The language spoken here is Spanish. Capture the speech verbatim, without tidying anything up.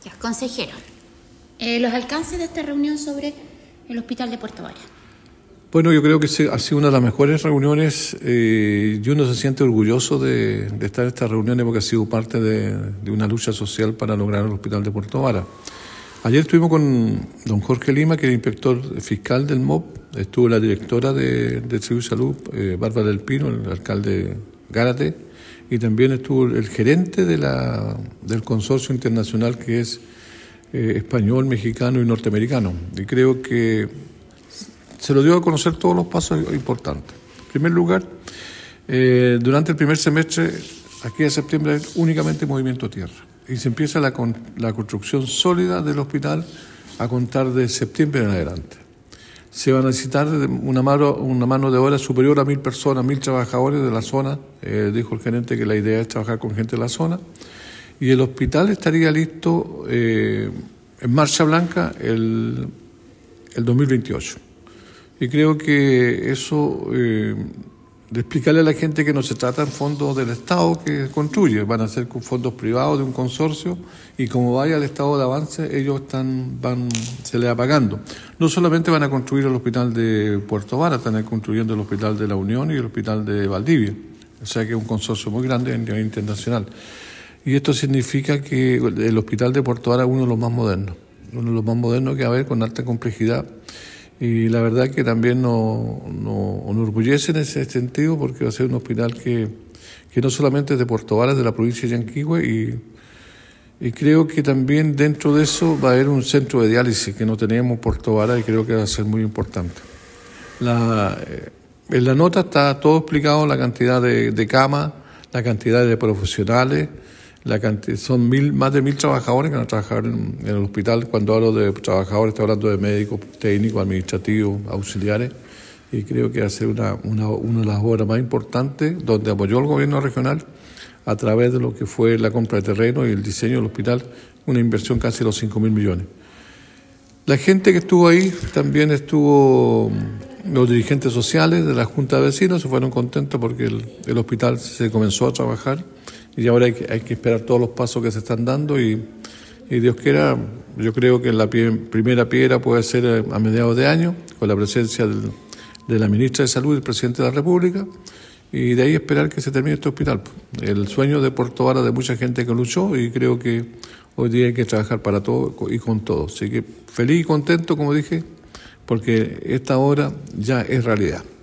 Ya, consejero, eh, los alcances de esta reunión sobre el hospital de Puerto Varas. Bueno, yo creo que ha sido una de las mejores reuniones eh, y uno se siente orgulloso de, de estar en estas reuniones porque ha sido parte de, de una lucha social para lograr el hospital de Puerto Varas. Ayer estuvimos con don Jorge Lima, que es el inspector fiscal del M O P, estuvo la directora de, del Servicio de Salud, eh, Bárbara del Pino, el alcalde Gárate, y también estuvo el gerente de la, del consorcio internacional que es eh, español, mexicano y norteamericano. Y creo que se lo dio a conocer todos los pasos importantes. En primer lugar, eh, durante el primer semestre, aquí en septiembre, hay únicamente movimiento tierra. Y se empieza la, con, la construcción sólida del hospital a contar de septiembre en adelante. Se va a necesitar una mano, una mano de obra superior a mil personas, mil trabajadores de la zona. Eh, dijo el gerente que la idea es trabajar con gente de la zona. Y el hospital estaría listo eh, en marcha blanca el, el dos mil veintiocho. Y creo que eso, eh, de explicarle a la gente que no se trata en fondos del Estado que construye, van a ser con fondos privados de un consorcio y como vaya el estado de avance, ellos están van se les va pagando. No solamente van a construir el hospital de Puerto Varas, están construyendo el hospital de La Unión y el hospital de Valdivia. O sea que es un consorcio muy grande a nivel internacional. Y esto significa que el hospital de Puerto Varas es uno de los más modernos, uno de los más modernos que va a haber con alta complejidad. Y la verdad que también nos, nos, nos enorgullece en ese sentido porque va a ser un hospital que, que no solamente es de Puerto Varas, de la provincia de Yanquihue, y, y creo que también dentro de eso va a haber un centro de diálisis que no teníamos en Puerto Varas y creo que va a ser muy importante. La, en la nota está todo explicado, la cantidad de, de camas, la cantidad de profesionales, la cantidad, son mil, más de mil trabajadores que van a trabajar en, en el hospital. Cuando hablo de trabajadores, estoy hablando de médicos, técnicos, administrativos, auxiliares, y creo que va a ser una, una, una de las obras más importantes donde apoyó el gobierno regional a través de lo que fue la compra de terreno y el diseño del hospital, una inversión casi de los cinco mil millones. La gente que estuvo ahí también estuvo, los dirigentes sociales de la Junta de Vecinos se fueron contentos porque el, el hospital se comenzó a trabajar. Y ahora hay que, hay que esperar todos los pasos que se están dando y, y Dios quiera, yo creo que la pie, primera piedra puede ser a mediados de año, con la presencia del, de la ministra de Salud y del presidente de la República, y de ahí esperar que se termine este hospital. El sueño de Puerto Varas de mucha gente que luchó y creo que hoy día hay que trabajar para todo y con todo. Así que feliz y contento, como dije, porque esta hora ya es realidad.